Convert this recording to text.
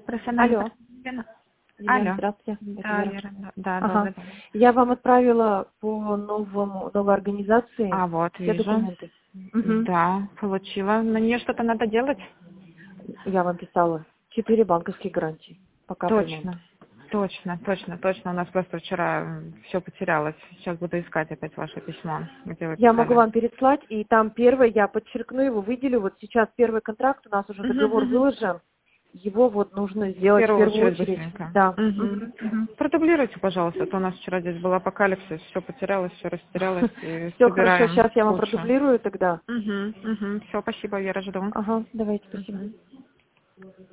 Профессиональный Алло. Елена. Елена, Алло. здравствуйте. Да, Вера, да, Ага. добрый день. Я вам отправила по новой организации А вот, все вижу. документы. Мгм. Да, получила. На нее что-то надо делать? Я вам писала. 4 банковские гарантии по капремонту. Точно. У нас просто вчера все потерялось. Сейчас буду искать опять ваше письмо, где вы Я могу писали. вам переслать, и там первый, я подчеркну его, выделю. Вот сейчас первый контракт, у нас уже договор выложен. Его вот нужно В сделать в первую первую очередь очередь. быстренько. Да. Мгм. Продублируйте, пожалуйста, а то у нас вчера здесь был апокалипсис, все потерялось, все растерялось и Все хорошо, собираем сейчас я вам кучу. продублирую тогда. Все, спасибо, Вера, жду. Ага, давайте, спасибо. Мгм.